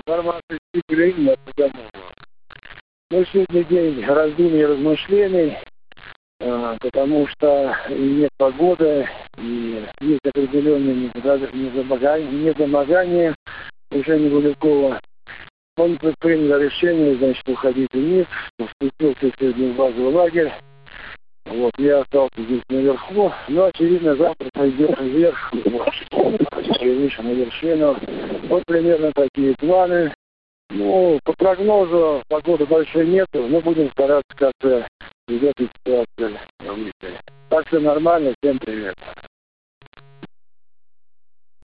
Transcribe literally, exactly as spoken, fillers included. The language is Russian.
информации с Украины домой. Ну, сегодня день раздумий и размышлений, э, потому что и нет погоды, и есть определенные недомогания, недомогания Жени Гулякова. Он принял решение, значит, уходить вниз, спустился сегодня в базовый лагерь. Вот, я остался здесь наверху, но, очевидно, завтра пойдем вверх, выше на вершину. Вот примерно такие планы. Ну, по прогнозу погоды большой нету, но будем стараться как-то из этой ситуации выйти. Так все нормально, всем привет.